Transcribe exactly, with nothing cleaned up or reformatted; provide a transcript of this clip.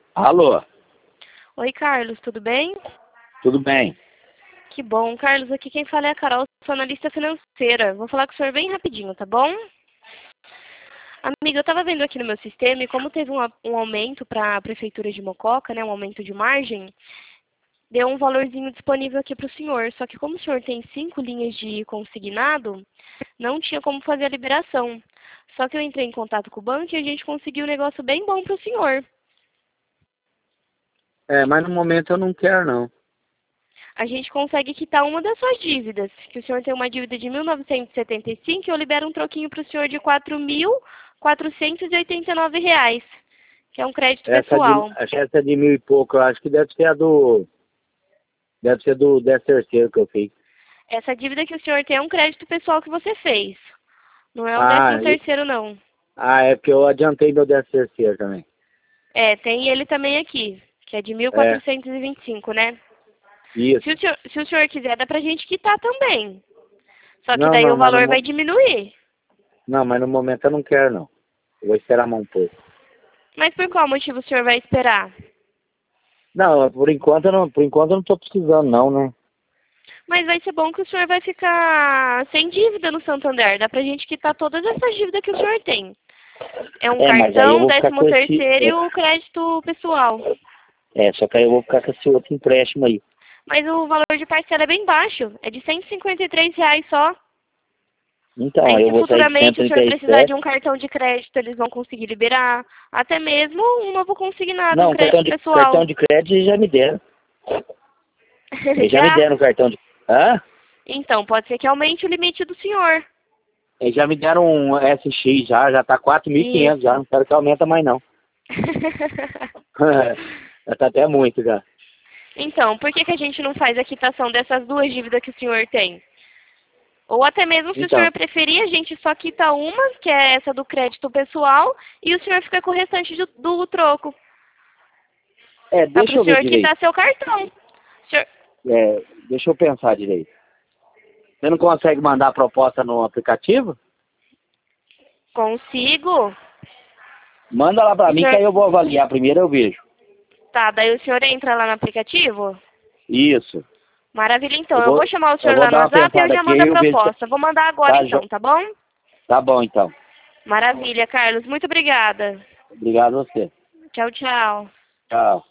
Alô, Oi, Carlos, tudo bem? tudo bem? Que bom. Carlos, aqui quem fala é a Carol, sou analista financeira. Vou falar com o senhor bem rapidinho, tá bom? Amiga, eu estava vendo aqui no meu sistema e como teve um, a- um aumento para a Prefeitura de Mococa, né, um aumento de margem, deu um valorzinho disponível aqui para o senhor. Só que como o senhor tem cinco linhas de consignado, não tinha como fazer a liberação. Só que eu entrei em contato com o banco e a gente conseguiu um negócio bem bom para o senhor. É, mas no momento eu não quero, não. A gente consegue quitar uma das suas dívidas. Que o senhor tem uma dívida de mil novecentos e setenta e cinco e eu libero um troquinho para o senhor de quatro mil quatrocentos e oitenta e nove reais, que é um crédito Essa de, pessoal. essa de mil e pouco, eu acho que deve ser a do. Deve ser do décimo terceiro que eu fiz. Essa dívida que o senhor tem é um crédito pessoal que você fez. Não é o décimo Ah, e- terceiro, não. ah, é porque eu adiantei meu décimo terceiro também. É, tem ele também aqui, que é de mil É, quatrocentos e vinte e cinco, né? Se isso. o senhor, se o senhor quiser, dá pra gente quitar também. Só que Não, daí não, o mas no, valor vai mo- diminuir. não, mas no momento eu não quero, não. Eu vou esperar mais um pouco. Mas por qual motivo o senhor vai esperar? Não, por enquanto eu não, por enquanto eu não tô precisando, não, né? Mas vai ser bom que o senhor vai ficar sem dívida no Santander. Dá pra gente quitar todas essas dívidas que o senhor tem. É um É, mas aí eu cartão, vou ficar décimo com esse. terceiro e o crédito pessoal. É, é, só que aí eu vou ficar com esse outro empréstimo aí. Mas o valor de parcela é bem baixo. É de cento e cinquenta e três reais só. Então, Aí aí eu se vou sair de futuramente o senhor precisar de cento e trinta e sete. um cartão de crédito, eles vão conseguir liberar. Até mesmo um novo consignado, um Não, cartão crédito de, cartão pessoal. de crédito eles já me deram. Eles já me Já? deram o cartão de. Hã? Então, pode ser que aumente o limite do senhor. Eles já me deram um S X já, já tá quatro mil e quinhentos já, Isso. não quero que aumenta mais não. Já tá até muito já. Então, por que, que a gente não faz a quitação dessas duas dívidas que o senhor tem? Ou até mesmo, se o Então, senhor preferir, a gente só quita uma, que é essa do crédito pessoal, e o senhor fica com o restante do, do troco. é, Dá para deixa o eu ver senhor direito. quitar seu cartão. O senhor... É, deixa eu pensar direito. Você não consegue mandar a proposta no aplicativo? Consigo? Manda lá pra O mim que senhor... aí eu vou avaliar primeiro, eu vejo. Tá, daí o senhor entra lá no aplicativo? Isso. Maravilha, então. Eu Eu vou vou, chamar o eu senhor vou lá no dar uma WhatsApp e eu pensada já aqui mando e a eu vejo se proposta. Vou mandar agora tá, então, jo- tá bom? tá bom então. Maravilha, Carlos. Muito obrigada. Obrigado a você. Tchau, tchau. Tchau.